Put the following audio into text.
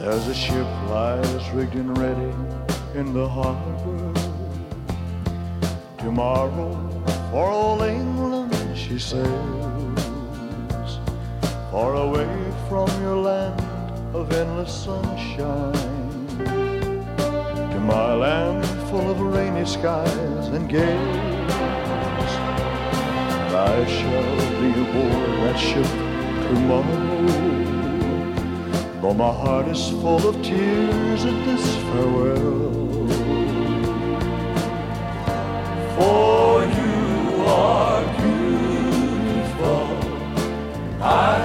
As the ship lies rigged and ready in the harbor, tomorrow for old England she sails, far away from your land of endless sunshine, to my land full of rainy skies and gales. I shall be aboard that ship tomorrow, though my heart is full of tears at this farewell. For you are beautiful, I